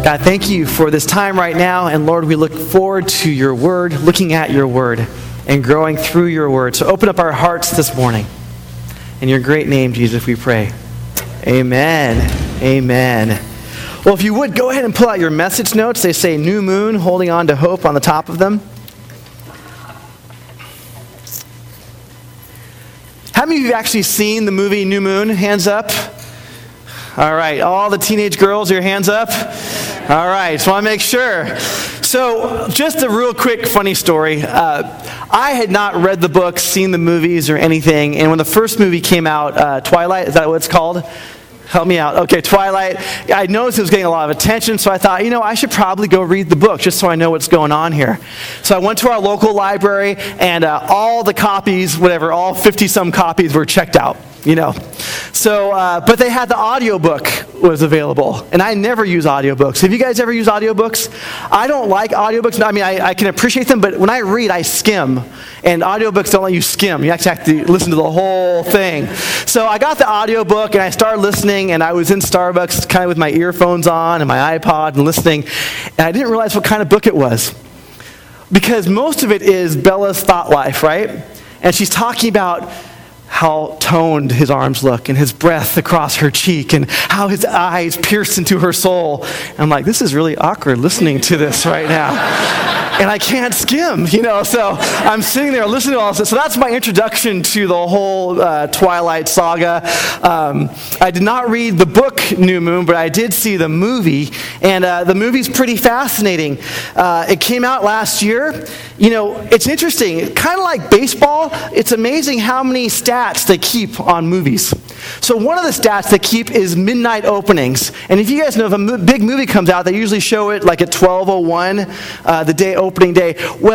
God, thank you for this time right now. And Lord, we look forward to your word, looking at your word, and growing through your word. So open up our hearts this morning. In your great name, Jesus, we pray. Amen. Amen. Well, if you would, go ahead and pull out your message notes. They say New Moon, holding on to hope on the top of them. How many of you have actually seen the movie New Moon? Hands up. All right, all the teenage girls, your hands up. All right, just want to make sure. So, just a real quick funny story. I had not read the books, seen the movies or anything, and when the first movie came out, Twilight, is that what it's called? Help me out. Okay, Twilight. I noticed it was getting a lot of attention, so I thought, I should probably go read the book just so I know what's going on here. So I went to our local library, and all the copies, all 50-some copies were checked out. So, but they had the audiobook was available, and I never use audiobooks. Have you guys ever used audiobooks? I don't like audiobooks. I mean, I can appreciate them, but when I read, I skim, and audiobooks don't let you skim. You actually have to listen to the whole thing. So I got the audiobook, and I started listening, and I was in Starbucks kind of with my earphones on and my iPod and listening, and I didn't realize what kind of book it was. Because most of it is Bella's thought life, right? And she's talking about how toned his arms look and his breath across her cheek and how his eyes pierce into her soul. And I'm like, this is really awkward listening to this right now. And I can't skim, so I'm sitting there listening to all this. So that's my introduction to the whole Twilight saga. I did not read the book New Moon, but I did see the movie. And the movie's pretty fascinating. It came out last year. It's interesting. Kind of like baseball, it's amazing how many stats they keep on movies. So one of the stats they keep is midnight openings. And if you guys know, if a big movie comes out, they usually show it like at 12:01, the opening day.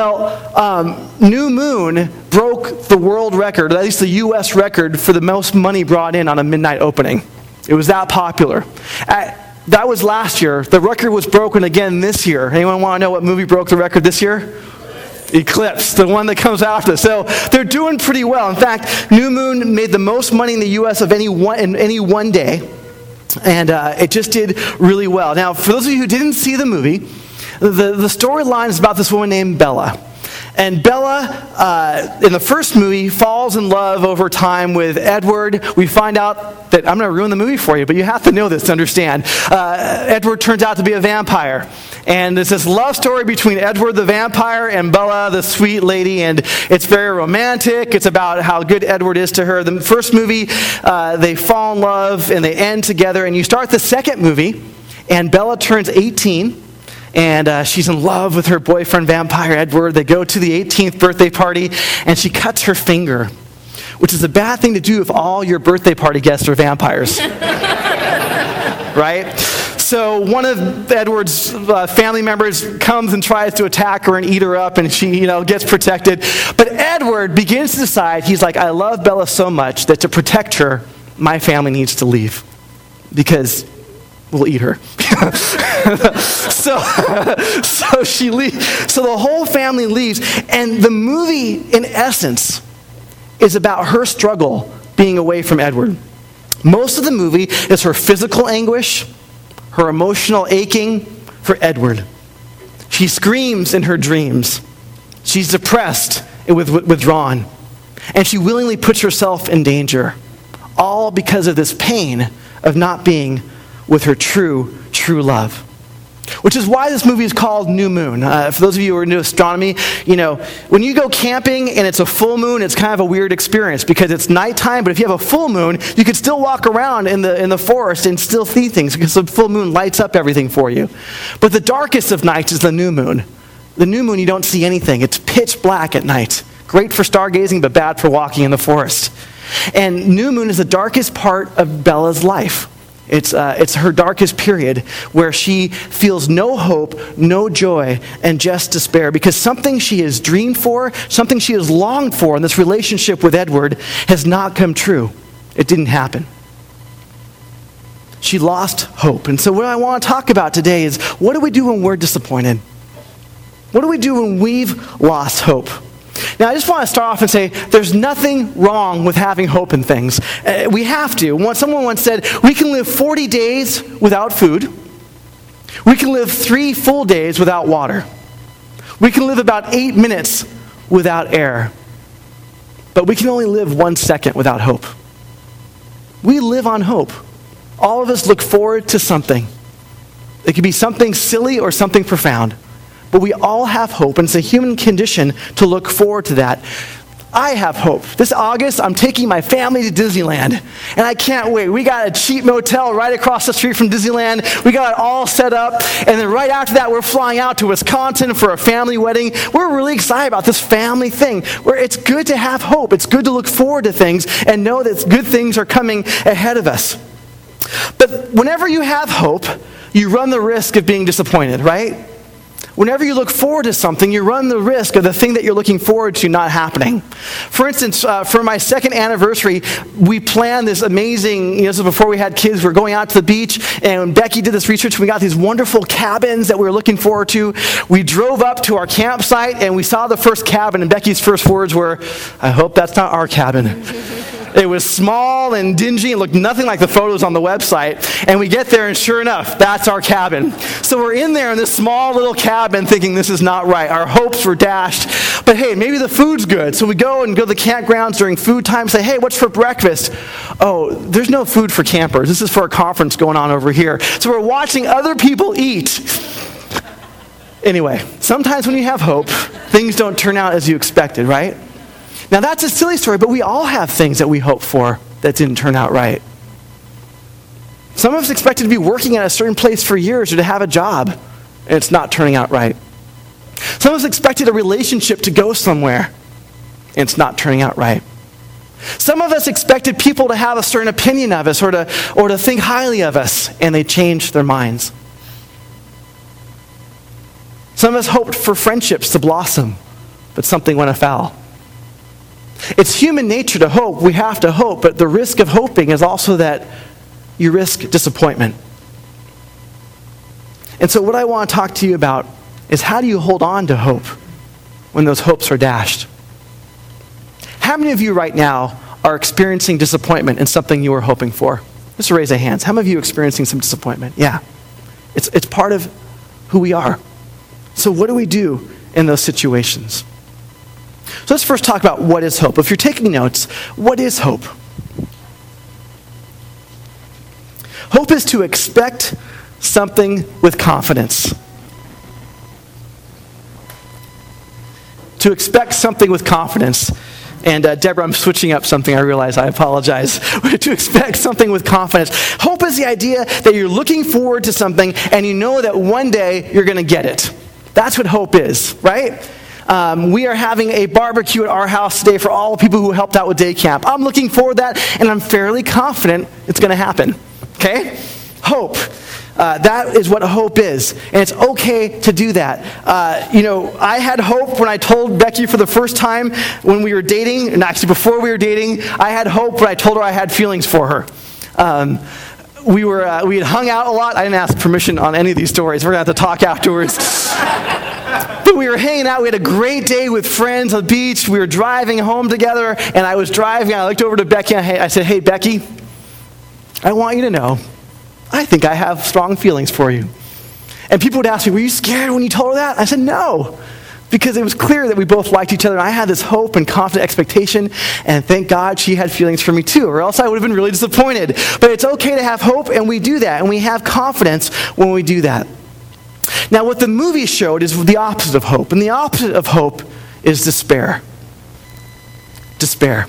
Well, New Moon broke the world record, or at least the U.S. record, for the most money brought in on a midnight opening. It was that popular. That was last year. The record was broken again this year. Anyone want to know what movie broke the record this year? Eclipse, the one that comes after. So they're doing pretty well. In fact, New Moon made the most money in the U.S. of any one day, and it just did really well. Now, for those of you who didn't see the movie, the storyline is about this woman named Bella. And Bella, in the first movie, falls in love over time with Edward. We find out that, I'm going to ruin the movie for you, but you have to know this to understand. Edward turns out to be a vampire. And it's this love story between Edward the vampire and Bella the sweet lady, and it's very romantic. It's about how good Edward is to her. The first movie, they fall in love and they end together. And you start the second movie, and Bella turns 18. And she's in love with her boyfriend, Vampire Edward. They go to the 18th birthday party, and she cuts her finger, which is a bad thing to do if all your birthday party guests are vampires. Right? So one of Edward's family members comes and tries to attack her and eat her up, and she, gets protected. But Edward begins to decide, he's like, I love Bella so much that to protect her, my family needs to leave. Because we'll eat her. So she leaves. So the whole family leaves. And the movie, in essence, is about her struggle being away from Edward. Most of the movie is her physical anguish, her emotional aching for Edward. She screams in her dreams. She's depressed and withdrawn. And she willingly puts herself in danger. All because of this pain of not being with her true love. Which is why this movie is called New Moon. For those of you who are into astronomy, when you go camping and it's a full moon, it's kind of a weird experience because it's nighttime, but if you have a full moon, you could still walk around in the forest and still see things because the full moon lights up everything for you. But the darkest of nights is the new moon. The new moon, you don't see anything. It's pitch black at night. Great for stargazing, but bad for walking in the forest. And new moon is the darkest part of Bella's life. It's her darkest period where she feels no hope, no joy, and just despair because something she has dreamed for, something she has longed for in this relationship with Edward has not come true. It didn't happen. She lost hope. And so what I want to talk about today is what do we do when we're disappointed? What do we do when we've lost hope? Now, I just want to start off and say there's nothing wrong with having hope in things. We have to. Someone once said, we can live 40 days without food. We can live 3 full days without water. We can live about 8 minutes without air. But we can only live 1 second without hope. We live on hope. All of us look forward to something. It could be something silly or something profound. But we all have hope, and it's a human condition to look forward to that. I have hope. This August, I'm taking my family to Disneyland, and I can't wait. We got a cheap motel right across the street from Disneyland. We got it all set up, and then right after that, we're flying out to Wisconsin for a family wedding. We're really excited about this family thing, where it's good to have hope. It's good to look forward to things and know that good things are coming ahead of us. But whenever you have hope, you run the risk of being disappointed, right? Whenever you look forward to something, you run the risk of the thing that you're looking forward to not happening. For instance, for my 2nd anniversary, we planned this amazing, this was before we had kids, we were going out to the beach, and Becky did this research, we got these wonderful cabins that we were looking forward to. We drove up to our campsite, and we saw the first cabin, and Becky's first words were, "I hope that's not our cabin." It was small and dingy and looked nothing like the photos on the website. And we get there, and sure enough, that's our cabin. So we're in there in this small little cabin thinking this is not right. Our hopes were dashed. But hey, maybe the food's good. So we go to the campgrounds during food time, say, "Hey, what's for breakfast?" "Oh, there's no food for campers. This is for a conference going on over here." So we're watching other people eat. Anyway, sometimes when you have hope, things don't turn out as you expected, right? Now that's a silly story, but we all have things that we hope for that didn't turn out right. Some of us expected to be working at a certain place for years or to have a job, and it's not turning out right. Some of us expected a relationship to go somewhere, and it's not turning out right. Some of us expected people to have a certain opinion of us or to think highly of us, and they changed their minds. Some of us hoped for friendships to blossom, but something went afoul. It's human nature to hope. We have to hope, but the risk of hoping is also that you risk disappointment. And so what I want to talk to you about is, how do you hold on to hope when those hopes are dashed? How many of you right now are experiencing disappointment in something you were hoping for? Just raise your hands. How many of you are experiencing some disappointment? Yeah. It's part of who we are. So what do we do in those situations? So let's first talk about what is hope. If you're taking notes, what is hope? Hope is to expect something with confidence. To expect something with confidence. And Deborah, I'm switching up something. I realize. I apologize. To expect something with confidence. Hope is the idea that you're looking forward to something and you know that one day you're going to get it. That's what hope is, right? We are having a barbecue at our house today for all the people who helped out with day camp. I'm looking forward to that, and I'm fairly confident it's going to happen. Okay? Hope. That is what hope is, and it's okay to do that. I had hope when I told Becky for the first time when we were dating, and actually before we were dating, I had hope when I told her I had feelings for her. We had hung out a lot. I didn't ask permission on any of these stories. We're going to have to talk afterwards. But we were hanging out. We had a great day with friends on the beach. We were driving home together, and I was driving. I looked over to Becky, and I said, "Hey, Becky, I want you to know, I think I have strong feelings for you." And people would ask me, "Were you scared when you told her that?" I said, "No," because it was clear that we both liked each other. And I had this hope and confident expectation, and thank God she had feelings for me too, or else I would have been really disappointed. But it's okay to have hope, and we do that, and we have confidence when we do that. Now, what the movie showed is the opposite of hope, and the opposite of hope is despair. Despair.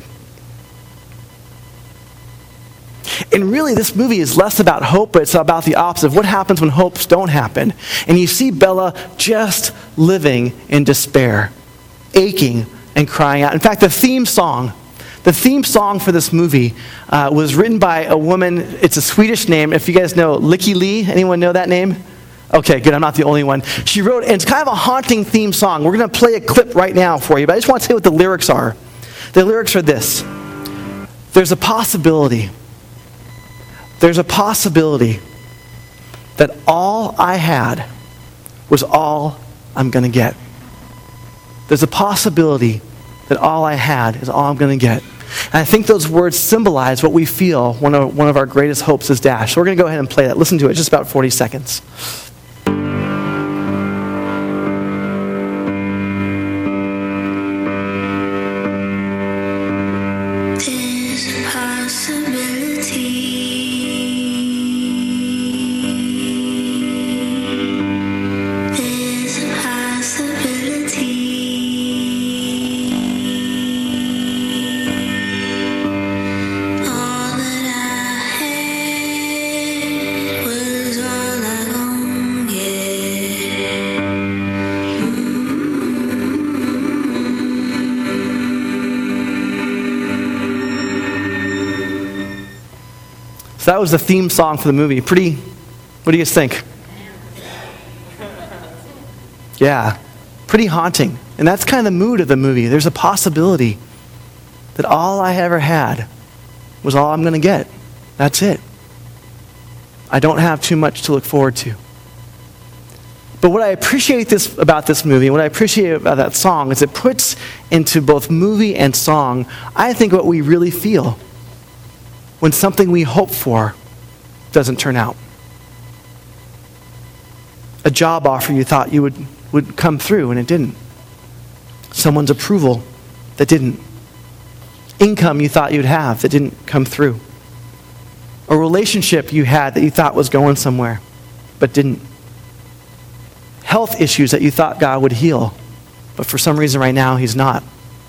And really, this movie is less about hope, but it's about the opposite of what happens when hopes don't happen. And you see Bella just living in despair, aching and crying out. In fact, the theme song for this movie was written by a woman. It's a Swedish name. If you guys know Lykke Li, anyone know that name? Okay, good. I'm not the only one. She wrote, and it's kind of a haunting theme song. We're going to play a clip right now for you, but I just want to say what the lyrics are. The lyrics are this: there's a possibility that all I had was all I'm going to get. There's a possibility that all I had is all I'm going to get. And I think those words symbolize what we feel when one of our greatest hopes is dashed. So we're going to go ahead and play that. Listen to it, just about 40 seconds. So that was the theme song for the movie. What do you guys think? Yeah, pretty haunting. And that's kind of the mood of the movie. There's a possibility that all I ever had was all I'm going to get. That's it. I don't have too much to look forward to. But what I appreciate about this movie, what I appreciate about that song, is it puts into both movie and song, I think, what we really feel when something we hope for doesn't turn out. A job offer you thought you would come through and it didn't. Someone's approval that didn't. Income you thought you'd have that didn't come through. A relationship you had that you thought was going somewhere but didn't. Health issues that you thought God would heal, but for some reason right now he's not.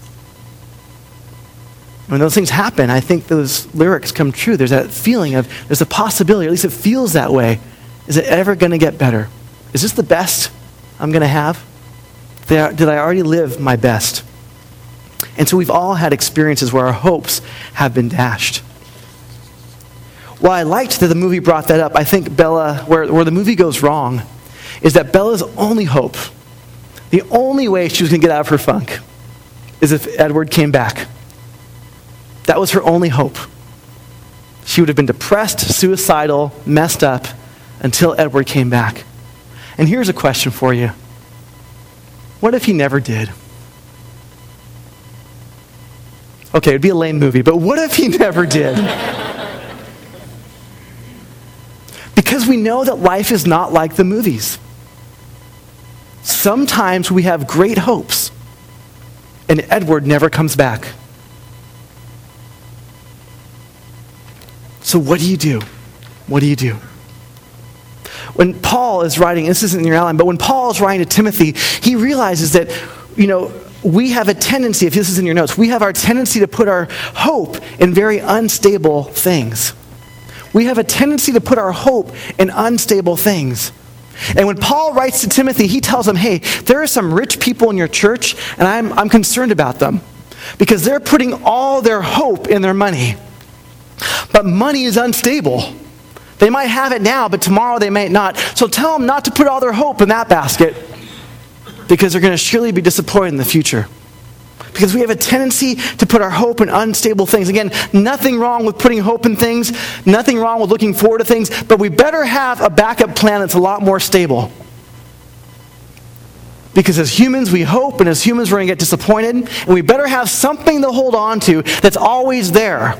When those things happen, I think those lyrics come true. There's that feeling of, there's a possibility, or at least it feels that way. Is it ever going to get better? Is this the best I'm going to have? Did I already live my best? And so we've all had experiences where our hopes have been dashed. Well, I liked that the movie brought that up. I think Bella, where the movie goes wrong, is that Bella's only hope, the only way she was going to get out of her funk, is if Edward came back. That was her only hope. She would have been depressed, suicidal, messed up until Edward came back. And here's a question for you. What if he never did? Okay, it'd be a lame movie, but what if he never did? Because we know that life is not like the movies. Sometimes we have great hopes, and Edward never comes back. So what do you do? What do you do? When Paul is writing, this isn't in your outline, but when Paul is writing to Timothy, he realizes that, we have a tendency, if this is in your notes, we have our tendency to put our hope in very unstable things. We have a tendency to put our hope in unstable things. And when Paul writes to Timothy, he tells him, hey, there are some rich people in your church, and I'm concerned about them because they're putting all their hope in their money. But money is unstable. They might have it now, but tomorrow they might not. So tell them not to put all their hope in that basket because they're going to surely be disappointed in the future. Because we have a tendency to put our hope in unstable things. Again, nothing wrong with putting hope in things, nothing wrong with looking forward to things, but we better have a backup plan that's a lot more stable. Because as humans, we hope, and as humans, we're going to get disappointed, and we better have something to hold on to that's always there.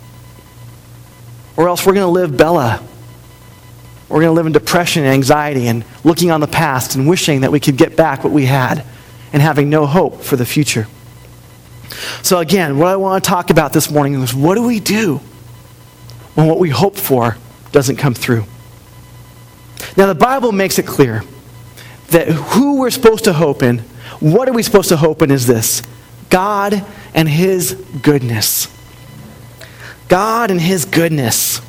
Or else we're going to live Bella. We're going to live in depression and anxiety and looking on the past and wishing that we could get back what we had and having no hope for the future. So again, what I want to talk about this morning is what do we do when what we hope for doesn't come through? Now the Bible makes it clear that who we're supposed to hope in, what are we supposed to hope in is this: God and His goodness. God and His goodness.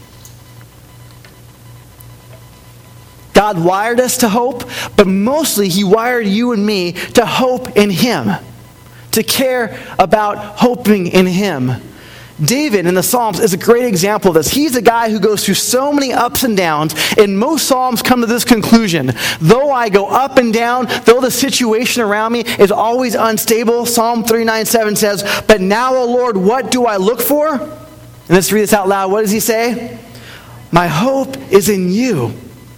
God wired us to hope, but mostly He wired you and me to hope in Him, to care about hoping in Him. David in the Psalms is a great example of this. He's a guy who goes through so many ups and downs, and most Psalms come to this conclusion. Though I go up and down, though the situation around me is always unstable, Psalm 39:7 says, but now, O Lord, what do I look for? And let's read this out loud. What does he say? My hope is in you.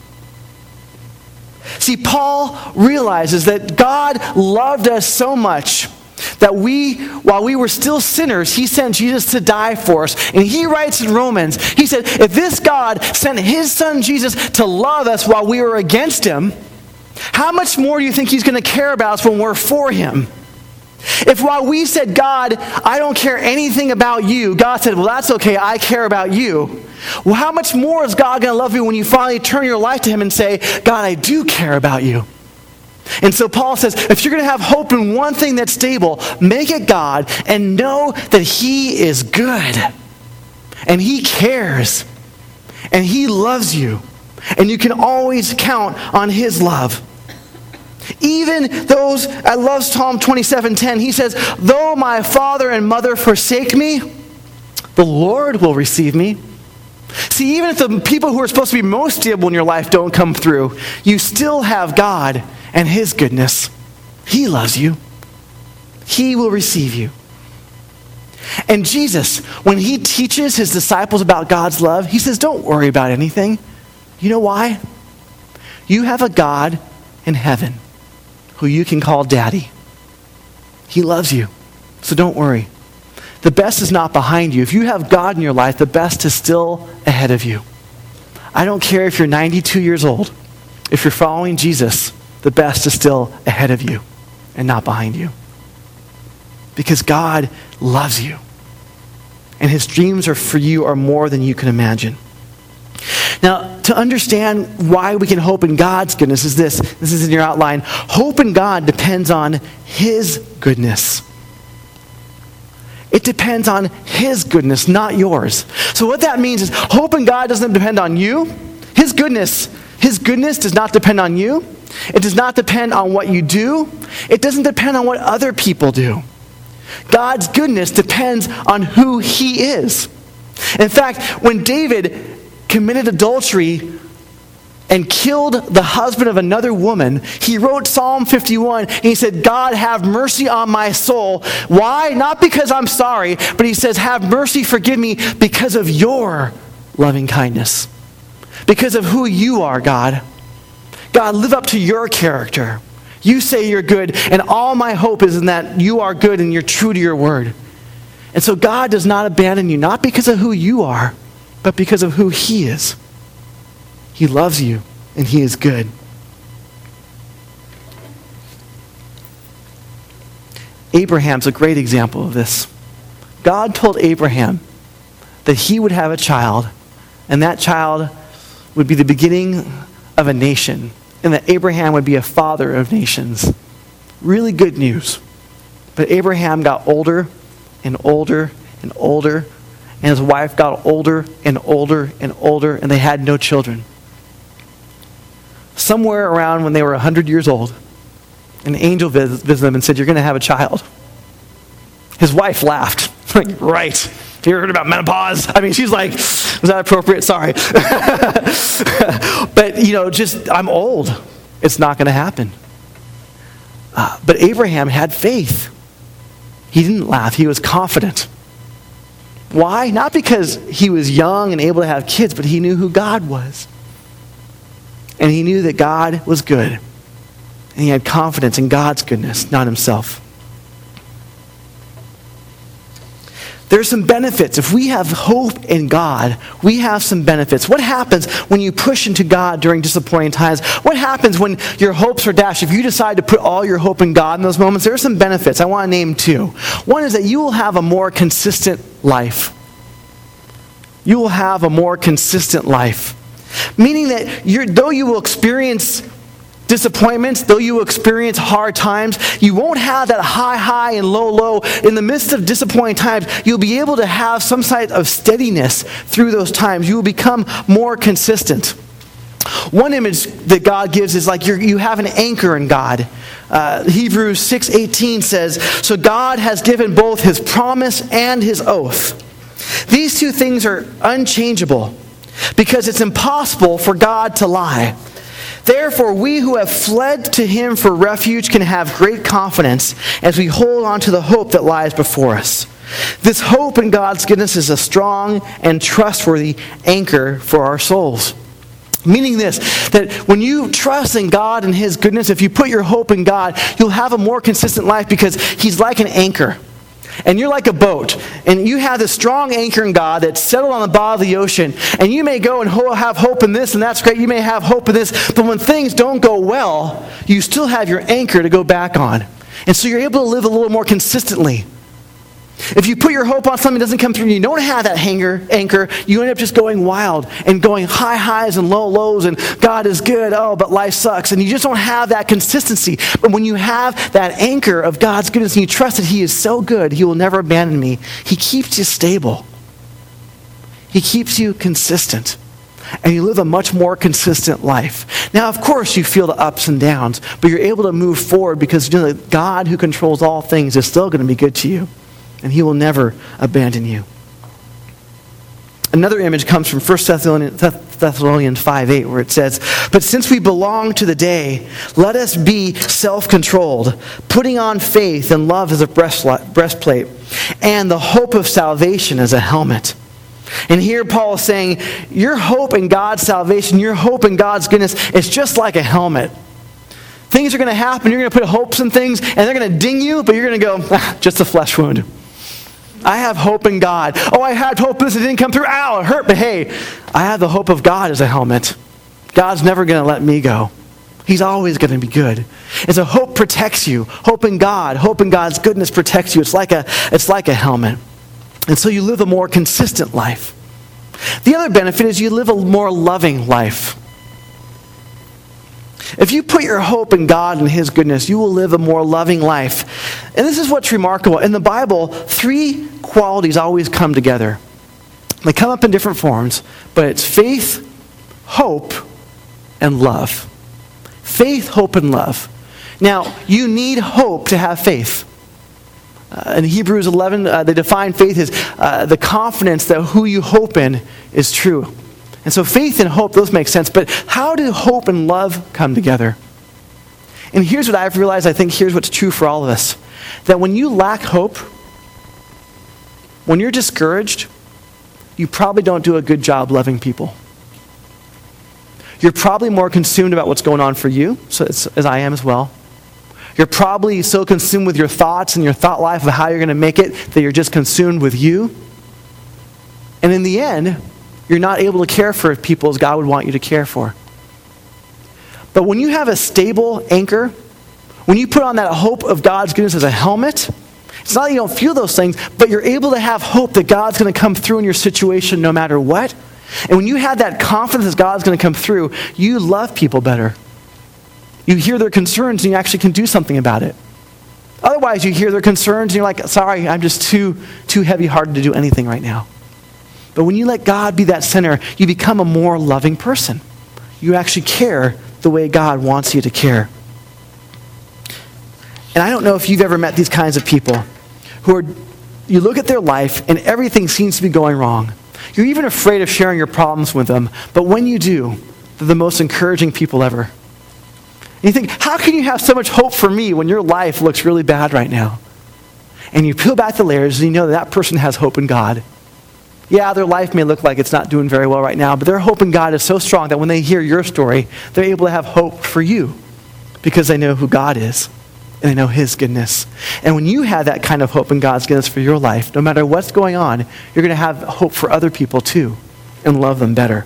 See, Paul realizes that God loved us so much that while we were still sinners, He sent Jesus to die for us. And he writes in Romans, he said, if this God sent His Son Jesus to love us while we were against Him, how much more do you think He's going to care about us when we're for Him? If while we said, God, I don't care anything about you, God said, well, that's okay, I care about you. Well, how much more is God going to love you when you finally turn your life to Him and say, God, I do care about you? And so Paul says, if you're going to have hope in one thing that's stable, make it God and know that He is good. And He cares. And He loves you. And you can always count on His love. Even those, I love Psalm 27:10. He says, though my father and mother forsake me, the Lord will receive me. See, even if the people who are supposed to be most stable in your life don't come through, you still have God and his goodness. He loves you. He will receive you. And Jesus, when he teaches his disciples about God's love, he says, don't worry about anything. You know why? You have a God in heaven who you can call Daddy. He loves you, so don't worry. The best is not behind you. If you have God in your life, the best is still ahead of you. I don't care if you're 92 years old. If you're following Jesus, the best is still ahead of you and not behind you. Because God loves you. And his dreams for you are more than you can imagine. Now, to understand why we can hope in God's goodness is this. This is in your outline. Hope in God depends on his goodness. It depends on his goodness, not yours. So what that means is hope in God doesn't depend on you. His goodness does not depend on you. It does not depend on what you do. It doesn't depend on what other people do. God's goodness depends on who he is. In fact, when David committed adultery and killed the husband of another woman, he wrote Psalm 51, and he said, God, have mercy on my soul. Why? Not because I'm sorry, but he says, have mercy, forgive me, because of your loving kindness. Because of who you are, God. God, live up to your character. You say you're good, and all my hope is in that you are good and you're true to your word. And so God does not abandon you, not because of who you are, but because of who he is. He loves you, and he is good. Abraham's a great example of this. God told Abraham that he would have a child, and that child would be the beginning of a nation, and that Abraham would be a father of nations. Really good news. But Abraham got older and older and older, and his wife got older and older and older, and they had no children. Somewhere around when they were 100 years old, an angel visited them and said, you're going to have a child. His wife laughed. Like, right. Have you heard about menopause? I mean, she's like, was that appropriate? Sorry. But, I'm old. It's not going to happen. But Abraham had faith. He didn't laugh. He was confident. Why? Not because he was young and able to have kids, but he knew who God was. And he knew that God was good. And he had confidence in God's goodness, not himself. There's some benefits. If we have hope in God, we have some benefits. What happens when you push into God during disappointing times? What happens when your hopes are dashed? If you decide to put all your hope in God in those moments, there are some benefits. I want to name two. One is that you will have a more consistent life. You will have a more consistent life. Meaning that though you will experience disappointments, though you will experience hard times, you won't have that high and low. In the midst of disappointing times, you'll be able to have some sort of steadiness through those times. You will become more consistent. One image that God gives is like you have an anchor in God. Hebrews 6:18 says, so God has given both his promise and his oath. These two things are unchangeable because it's impossible for God to lie. Therefore, we who have fled to him for refuge can have great confidence as we hold on to the hope that lies before us. This hope in God's goodness is a strong and trustworthy anchor for our souls. Meaning this, that when you trust in God and his goodness, if you put your hope in God, you'll have a more consistent life because he's like an anchor. And you're like a boat, and you have this strong anchor in God that's settled on the bottom of the ocean, and you may go and have hope in this, and that's great, you may have hope in this, but when things don't go well, you still have your anchor to go back on. And so you're able to live a little more consistently. If you put your hope on something that doesn't come through, you don't have that anchor, you end up just going wild and going high highs and low lows, and God is good, but life sucks, and you just don't have that consistency. But when you have that anchor of God's goodness and you trust that he is so good, he will never abandon me, he keeps you stable. He keeps you consistent. And you live a much more consistent life. Now, of course, you feel the ups and downs, but you're able to move forward because you know that God who controls all things is still going to be good to you. And he will never abandon you. Another image comes from 1 Thessalonians 5:8, where it says, "But since we belong to the day, let us be self-controlled, putting on faith and love as a breastplate, and the hope of salvation as a helmet." And here Paul is saying, your hope in God's salvation, your hope in God's goodness is just like a helmet. Things are going to happen, you're going to put hopes in things, and they're going to ding you, but you're going to go, just a flesh wound. I have hope in God. Oh, I had hope this, it didn't come through. Ow, it hurt, but hey, I have the hope of God as a helmet. God's never going to let me go. He's always going to be good. And so hope protects you. Hope in God, hope in God's goodness protects you. It's like a helmet. And so you live a more consistent life. The other benefit is you live a more loving life. If you put your hope in God and His goodness, you will live a more loving life. And this is what's remarkable. In the Bible, 3 qualities always come together. They come up in different forms, but it's faith, hope, and love. Faith, hope, and love. Now, you need hope to have faith. In Hebrews 11, they define faith as the confidence that who you hope in is true. And so faith and hope, those make sense. But how do hope and love come together? And here's what I've realized. I think here's what's true for all of us. That when you lack hope, when you're discouraged, you probably don't do a good job loving people. You're probably more consumed about what's going on for you, so as I am as well. You're probably so consumed with your thoughts and your thought life of how you're going to make it that you're just consumed with you. And in the end, you're not able to care for people as God would want you to care for. But when you have a stable anchor, when you put on that hope of God's goodness as a helmet, it's not that you don't feel those things, but you're able to have hope that God's going to come through in your situation no matter what. And when you have that confidence that God's going to come through, you love people better. You hear their concerns and you actually can do something about it. Otherwise, you hear their concerns and you're like, sorry, I'm just too heavy-hearted to do anything right now. But when you let God be that center, you become a more loving person. You actually care the way God wants you to care. And I don't know if you've ever met these kinds of people you look at their life and everything seems to be going wrong. You're even afraid of sharing your problems with them. But when you do, they're the most encouraging people ever. And you think, how can you have so much hope for me when your life looks really bad right now? And you peel back the layers and you know that person has hope in God. Yeah, their life may look like it's not doing very well right now, but their hope in God is so strong that when they hear your story, they're able to have hope for you because they know who God is and they know His goodness. And when you have that kind of hope in God's goodness for your life, no matter what's going on, you're going to have hope for other people too and love them better.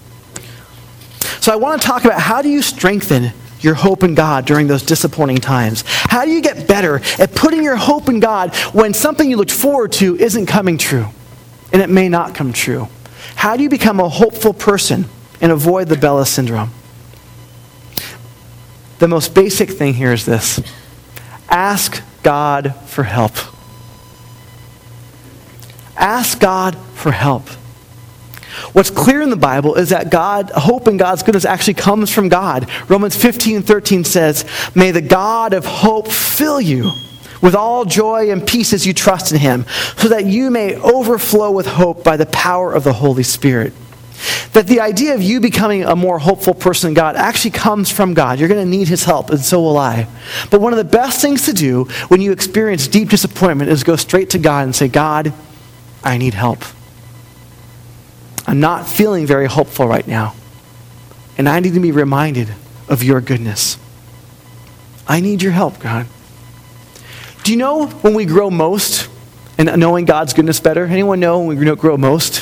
So I want to talk about how do you strengthen your hope in God during those disappointing times? How do you get better at putting your hope in God when something you looked forward to isn't coming true? And it may not come true. How do you become a hopeful person and avoid the Bella syndrome? The most basic thing here is this. Ask God for help. Ask God for help. What's clear in the Bible is that hope in God's goodness actually comes from God. Romans 15:13 says, "May the God of hope fill you with all joy and peace as you trust in Him, so that you may overflow with hope by the power of the Holy Spirit." That the idea of you becoming a more hopeful person in God actually comes from God. You're going to need His help, and so will I. But one of the best things to do when you experience deep disappointment is go straight to God and say, God, I need help. I'm not feeling very hopeful right now, and I need to be reminded of your goodness. I need your help, God. Do you know when we grow most in knowing God's goodness better? Anyone know when we grow most?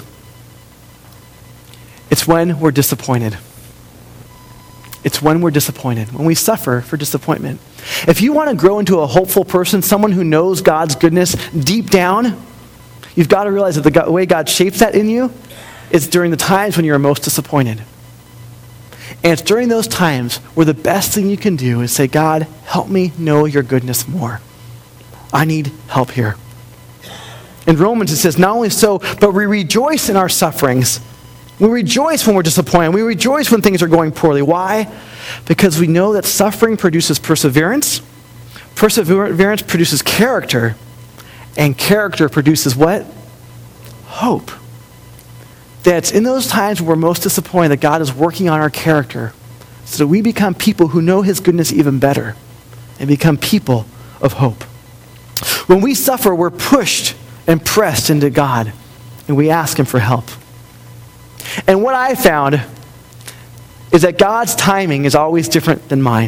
It's when we're disappointed. It's when we're disappointed, when we suffer for disappointment. If you want to grow into a hopeful person, someone who knows God's goodness deep down, you've got to realize that the way God shapes that in you is during the times when you're most disappointed. And it's during those times where the best thing you can do is say, God, help me know your goodness more. I need help here. In Romans it says, not only so, but we rejoice in our sufferings. We rejoice when we're disappointed. We rejoice when things are going poorly. Why? Because we know that suffering produces perseverance. Perseverance produces character. And character produces what? Hope. that it's in those times when we're most disappointed that God is working on our character so that we become people who know his goodness even better and become people of hope. When we suffer, we're pushed and pressed into God, and we ask him for help. And what I found is that God's timing is always different than mine.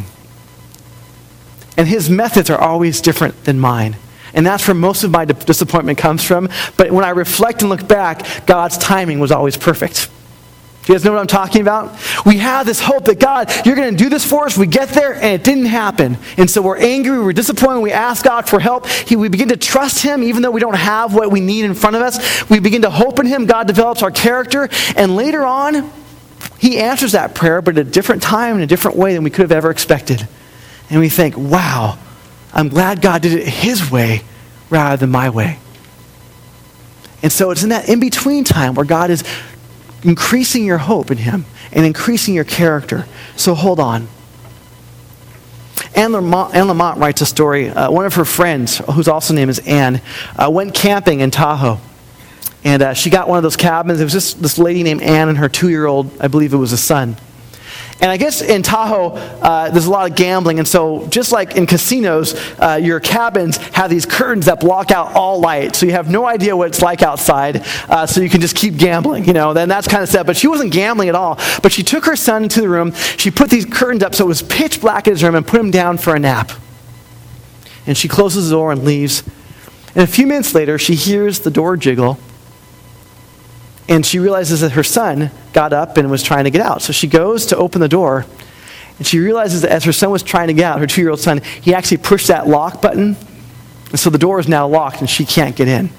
And his methods are always different than mine. And that's where most of my disappointment comes from. But when I reflect and look back, God's timing was always perfect. Do you guys know what I'm talking about? We have this hope that God, you're going to do this for us. We get there and it didn't happen. And so we're angry, we're disappointed, we ask God for help. We begin to trust him even though we don't have what we need in front of us. We begin to hope in him. God develops our character. And later on, he answers that prayer, but at a different time in a different way than we could have ever expected. And we think, wow, I'm glad God did it his way rather than my way. And so it's in that in-between time where God is increasing your hope in him and increasing your character. So hold on. Anne Lamott writes a story. One of her friends, whose also name is Anne, went camping in Tahoe. And she got one of those cabins. It was just this lady named Anne and her 2-year-old, I believe it was a son. And I guess in Tahoe, there's a lot of gambling. And so just like in casinos, your cabins have these curtains that block out all light. So you have no idea what it's like outside. So you can just keep gambling, Then that's kind of sad. But she wasn't gambling at all. But she took her son into the room. She put these curtains up so it was pitch black in his room and put him down for a nap. And she closes the door and leaves. And a few minutes later, she hears the door jiggle. And she realizes that her son got up and was trying to get out. So she goes to open the door, and she realizes that as her son was trying to get out, her 2-year-old son, he actually pushed that lock button, and so the door is now locked, and she can't get in.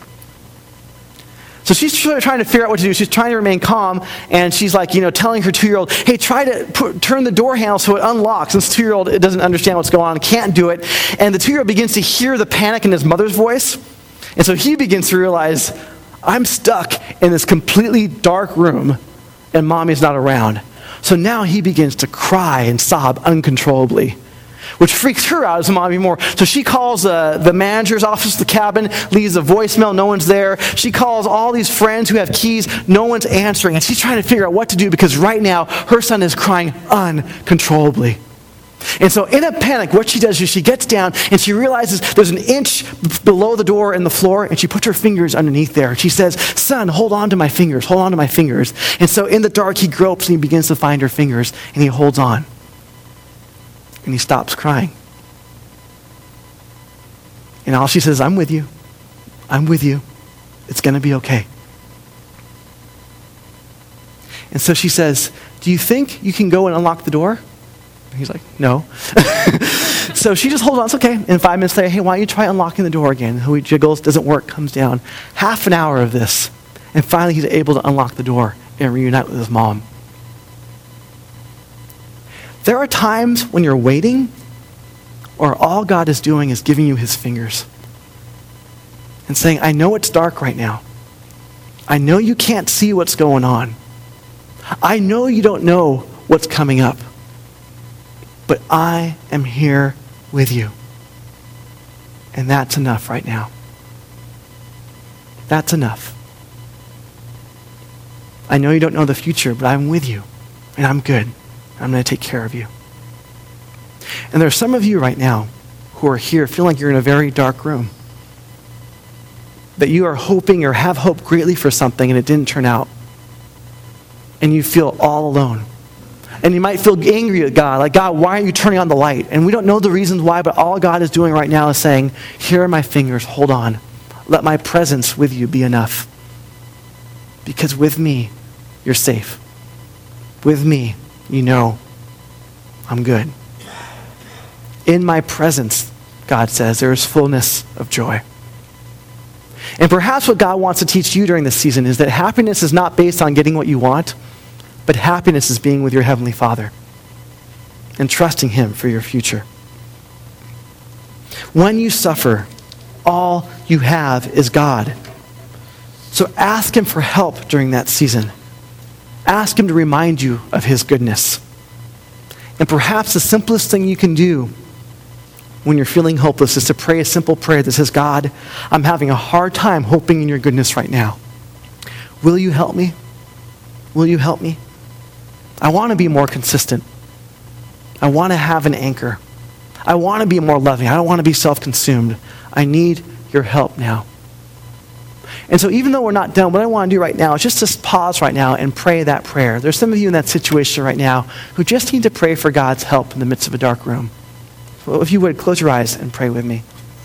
So she's trying to figure out what to do. She's trying to remain calm, and she's like, telling her 2-year-old, hey, try to turn the door handle so it unlocks. And this 2-year-old doesn't understand what's going on, can't do it. And the 2-year-old begins to hear the panic in his mother's voice, and so he begins to realize, I'm stuck in this completely dark room and mommy's not around. So now he begins to cry and sob uncontrollably, which freaks her out as a mommy more. So she calls the manager's office of the cabin, leaves a voicemail, no one's there. She calls all these friends who have keys, no one's answering. And she's trying to figure out what to do because right now her son is crying uncontrollably. And so in a panic, what she does is she gets down and she realizes there's an inch below the door in the floor, and she puts her fingers underneath there. She says, son, hold on to my fingers, hold on to my fingers. And so in the dark, he gropes and he begins to find her fingers, and he holds on. And he stops crying. And all she says, I'm with you. I'm with you. It's going to be okay. And so she says, do you think you can go and unlock the door? He's like, no. So she just holds on. It's okay. And 5 minutes later, hey, why don't you try unlocking the door again? He jiggles, doesn't work, comes down. Half an hour of this. And finally, he's able to unlock the door and reunite with his mom. There are times when you're waiting, or all God is doing is giving you his fingers and saying, I know it's dark right now. I know you can't see what's going on. I know you don't know what's coming up. But I am here with you. And that's enough right now. That's enough. I know you don't know the future, but I'm with you. And I'm good. I'm going to take care of you. And there are some of you right now who are here feeling like you're in a very dark room. That you are hoping or have hoped greatly for something and it didn't turn out. And you feel all alone. And you might feel angry at God, like, God, why are you turning on the light? And we don't know the reasons why, but all God is doing right now is saying, here are my fingers, hold on. Let my presence with you be enough. Because with me, you're safe. With me, you know I'm good. In my presence, God says, there is fullness of joy. And perhaps what God wants to teach you during this season is that happiness is not based on getting what you want, but happiness is being with your Heavenly Father and trusting him for your future. When you suffer, all you have is God. So ask him for help during that season. Ask him to remind you of his goodness. And perhaps the simplest thing you can do when you're feeling hopeless is to pray a simple prayer that says, God, I'm having a hard time hoping in your goodness right now. Will you help me? Will you help me? I want to be more consistent. I want to have an anchor. I want to be more loving. I don't want to be self-consumed. I need your help now. And so even though we're not done, what I want to do right now is just to pause right now and pray that prayer. There's some of you in that situation right now who just need to pray for God's help in the midst of a dark room. Well, if you would, close your eyes and pray with me.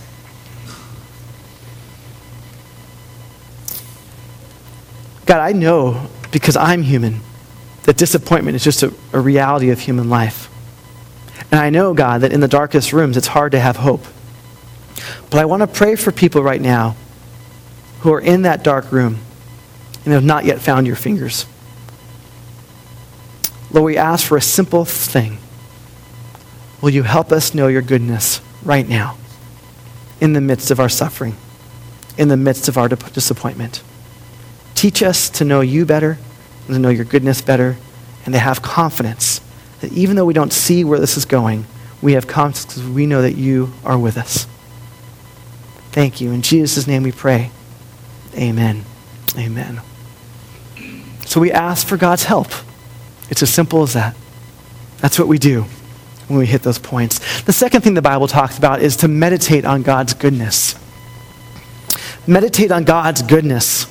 God, I know, because I'm human, that disappointment is just a reality of human life. And I know, God, that in the darkest rooms, it's hard to have hope. But I want to pray for people right now who are in that dark room and have not yet found your fingers. Lord, we ask for a simple thing. Will you help us know your goodness right now in the midst of our suffering, in the midst of our disappointment? Teach us to know you better and to know your goodness better and to have confidence that even though we don't see where this is going, we have confidence because we know that you are with us. Thank you. In Jesus' name we pray. Amen. Amen. So we ask for God's help. It's as simple as that. That's what we do when we hit those points. The second thing the Bible talks about is to meditate on God's goodness. Meditate on God's goodness.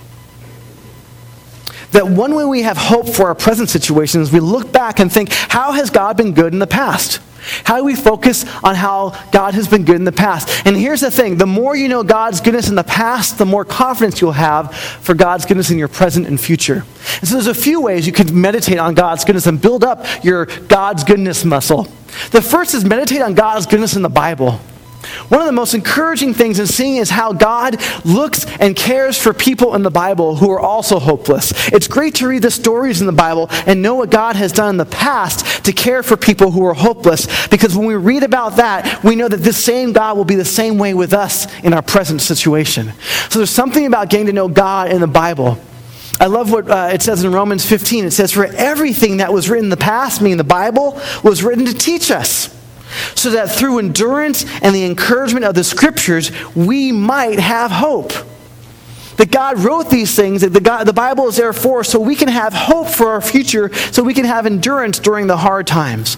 That one way we have hope for our present situations is we look back and think, how has God been good in the past? How do we focus on how God has been good in the past? And here's the thing. The more you know God's goodness in the past, the more confidence you'll have for God's goodness in your present and future. And so there's a few ways you can meditate on God's goodness and build up your God's goodness muscle. The first is meditate on God's goodness in the Bible. One of the most encouraging things in seeing is how God looks and cares for people in the Bible who are also hopeless. It's great to read the stories in the Bible and know what God has done in the past to care for people who are hopeless, because when we read about that, we know that this same God will be the same way with us in our present situation. So there's something about getting to know God in the Bible. I love what it says in Romans 15. It says, for everything that was written in the past, meaning the Bible, was written to teach us, so that through endurance and the encouragement of the Scriptures, we might have hope. That God wrote these things, that the Bible is there for us so we can have hope for our future, so we can have endurance during the hard times.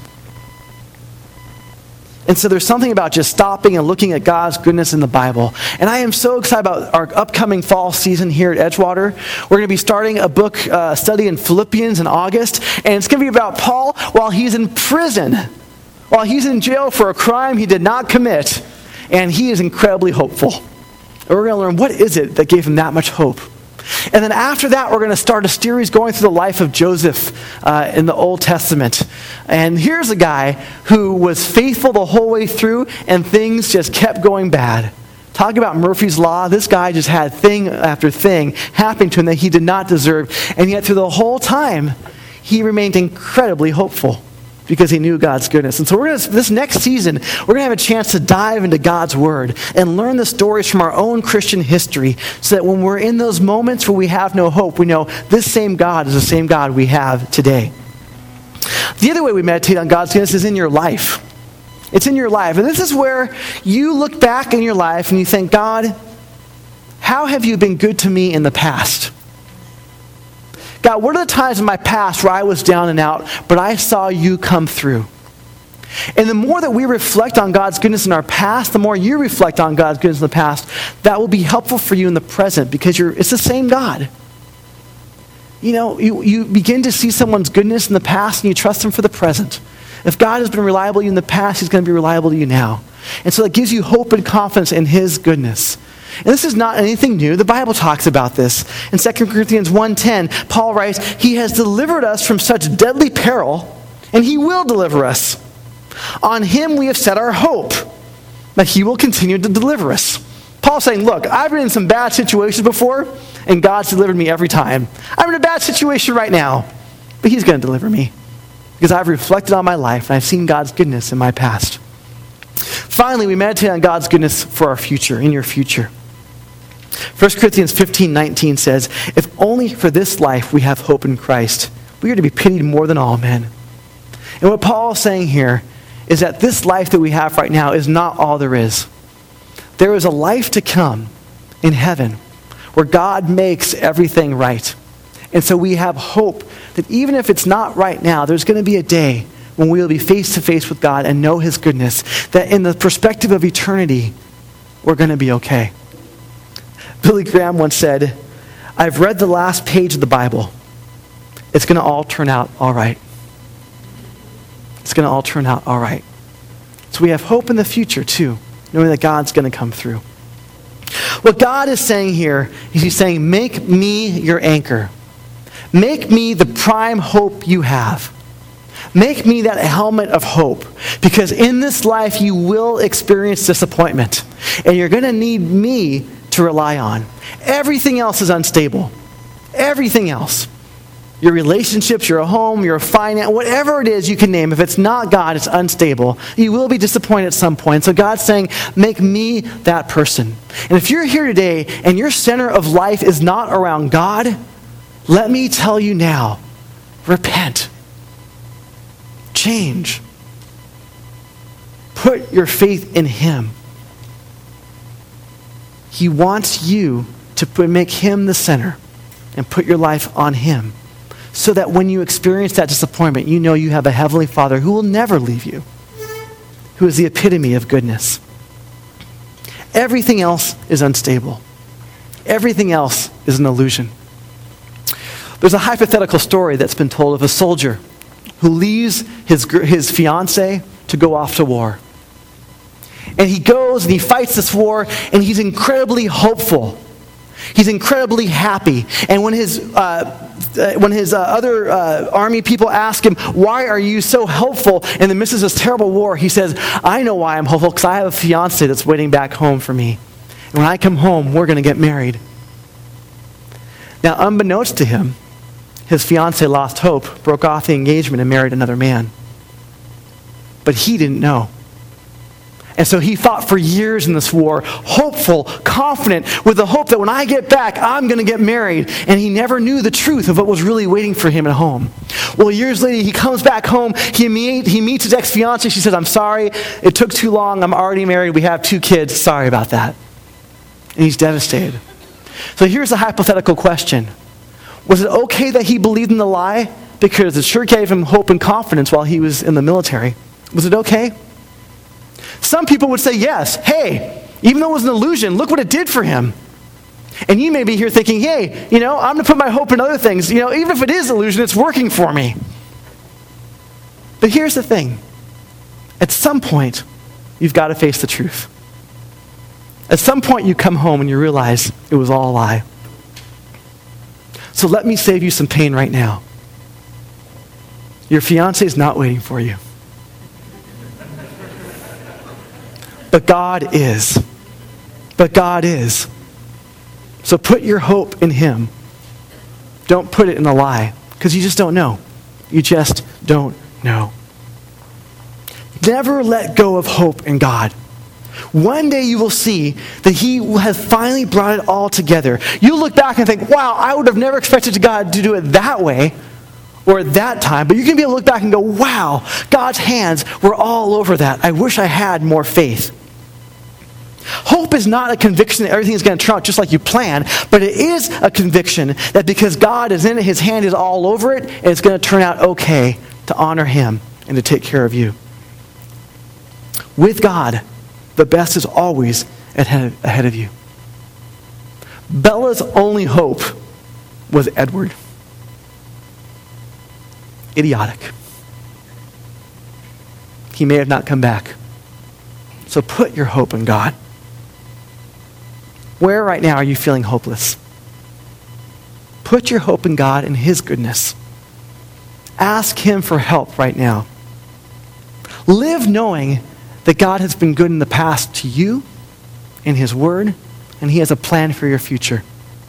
And so there's something about just stopping and looking at God's goodness in the Bible. And I am so excited about our upcoming fall season here at Edgewater. We're going to be starting a book study in Philippians in August, and it's going to be about Paul while he's in prison. While he's in jail for a crime he did not commit, and he is incredibly hopeful. And we're going to learn what is it that gave him that much hope. And then after that, we're going to start a series going through the life of Joseph in the Old Testament. And here's a guy who was faithful the whole way through, and things just kept going bad. Talk about Murphy's Law. This guy just had thing after thing happen to him that he did not deserve. And yet through the whole time, he remained incredibly hopeful, because he knew God's goodness. And so this next season, we're going to have a chance to dive into God's Word and learn the stories from our own Christian history, so that when we're in those moments where we have no hope, we know this same God is the same God we have today. The other way we meditate on God's goodness is in your life. It's in your life. And this is where you look back in your life and you think, God, how have you been good to me in the past? God, what are the times in my past where I was down and out, but I saw you come through? And the more that we reflect on God's goodness in our past, the more you reflect on God's goodness in the past, that will be helpful for you in the present, because it's the same God. You know, you begin to see someone's goodness in the past and you trust them for the present. If God has been reliable to you in the past, he's going to be reliable to you now. And so that gives you hope and confidence in his goodness. And this is not anything new. The Bible talks about this. In 2 Corinthians 1:10, Paul writes, he has delivered us from such deadly peril, and he will deliver us. On him we have set our hope, that he will continue to deliver us. Paul's saying, look, I've been in some bad situations before, and God's delivered me every time. I'm in a bad situation right now, but he's going to deliver me, because I've reflected on my life, and I've seen God's goodness in my past. Finally, we meditate on God's goodness for our future, in your future. 1 Corinthians 15:19 says, if only for this life we have hope in Christ, we are to be pitied more than all men. And what Paul is saying here is that this life that we have right now is not all there is. There is a life to come in heaven where God makes everything right. And so we have hope that even if it's not right now, there's going to be a day when we will be face to face with God and know his goodness, that in the perspective of eternity, we're going to be okay. Billy Graham once said, I've read the last page of the Bible. It's going to all turn out all right. It's going to all turn out all right. So we have hope in the future too, knowing that God's going to come through. What God is saying here is he's saying, make me your anchor. Make me the prime hope you have. Make me that helmet of hope. Because in this life you will experience disappointment. And you're going to need me to rely on. Everything else is unstable. Everything else. Your relationships, your home, your finance, whatever it is you can name. If it's not God, it's unstable. You will be disappointed at some point. So God's saying, make me that person. And if you're here today and your center of life is not around God, let me tell you now, repent. Change. Put your faith in him. He wants you to make him the center and put your life on him, so that when you experience that disappointment, you know you have a heavenly Father who will never leave you, who is the epitome of goodness. Everything else is unstable. Everything else is an illusion. There's a hypothetical story that's been told of a soldier who leaves his fiancée to go off to war. And he goes and he fights this war, and he's incredibly hopeful. He's incredibly happy. And when his other army people ask him, why are you so hopeful in the midst of this terrible war? He says, I know why I'm hopeful, because I have a fiancée that's waiting back home for me. And when I come home, we're going to get married. Now, unbeknownst to him, his fiancée lost hope, broke off the engagement, and married another man. But he didn't know. And so he fought for years in this war, hopeful, confident, with the hope that when I get back, I'm going to get married. And he never knew the truth of what was really waiting for him at home. Well, years later, he comes back home. He meets his ex-fiancée. She says, I'm sorry. It took too long. I'm already married. We have 2 kids. Sorry about that. And he's devastated. So here's a hypothetical question. Was it okay that he believed in the lie? Because it sure gave him hope and confidence while he was in the military. Was it okay? Some people would say yes. Hey, even though it was an illusion, look what it did for him. And you may be here thinking, hey, I'm going to put my hope in other things. Even if it is illusion, it's working for me. But here's the thing. At some point, you've got to face the truth. At some point, you come home and you realize it was all a lie. So let me save you some pain right now. Your fiancé is not waiting for you. But God is. But God is. So put your hope in him. Don't put it in a lie, because you just don't know. You just don't know. Never let go of hope in God. One day you will see that he has finally brought it all together. You look back and think, wow, I would have never expected God to do it that way or at that time. But you're going to be able to look back and go, wow, God's hands were all over that. I wish I had more faith. Hope is not a conviction that everything is going to turn out just like you plan, but it is a conviction that because God is in it, his hand is all over it, and it's going to turn out okay to honor him and to take care of you. With God, the best is always ahead of you. Bella's only hope was Edward. Idiotic. He may have not come back. So put your hope in God. Where right now are you feeling hopeless? Put your hope in God and his goodness. Ask him for help right now. Live knowing that God has been good in the past to you, in his word, and he has a plan for your future.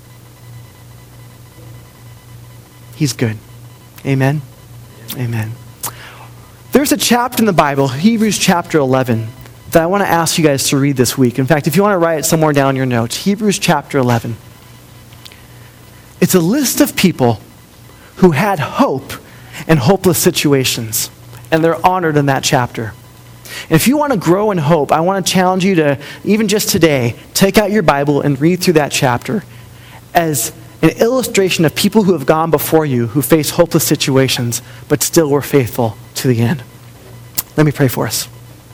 He's good. Amen? Amen. There's a chapter in the Bible, Hebrews chapter 11, that I want to ask you guys to read this week. In fact, if you want to write it somewhere down in your notes, Hebrews chapter 11. It's a list of people who had hope in hopeless situations, and they're honored in that chapter. And if you want to grow in hope, I want to challenge you to, even just today, take out your Bible and read through that chapter. And an illustration of people who have gone before you, who face hopeless situations, but still were faithful to the end. Let me pray for us.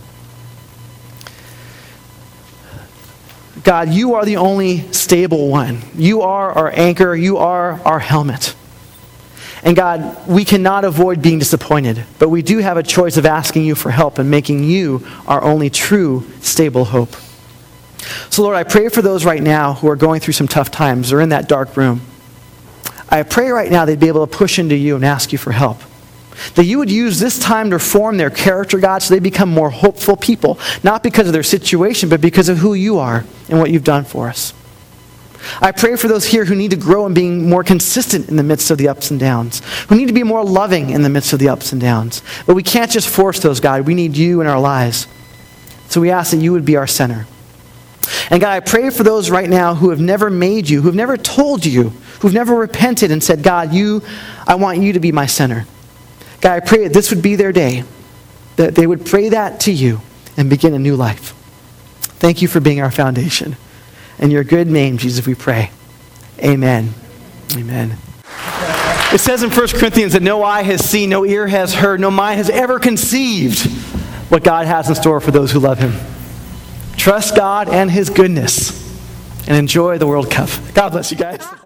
God, you are the only stable one. You are our anchor. You are our helmet. And God, we cannot avoid being disappointed, but we do have a choice of asking you for help and making you our only true stable hope. So Lord, I pray for those right now who are going through some tough times or in that dark room. I pray right now they'd be able to push into you and ask you for help. That you would use this time to form their character, God, so they become more hopeful people, not because of their situation, but because of who you are and what you've done for us. I pray for those here who need to grow in being more consistent in the midst of the ups and downs, who need to be more loving in the midst of the ups and downs. But we can't just force those, God. We need you in our lives. So we ask that you would be our center. And God, I pray for those right now who have never made you, who've never told you, who've never repented and said, God, I want you to be my center. God, I pray that this would be their day, that they would pray that to you and begin a new life. Thank you for being our foundation. In your good name, Jesus, we pray. Amen. Amen. It says in 1 Corinthians that no eye has seen, no ear has heard, no mind has ever conceived what God has in store for those who love him. Trust God and his goodness and enjoy the World Cup. God bless you guys.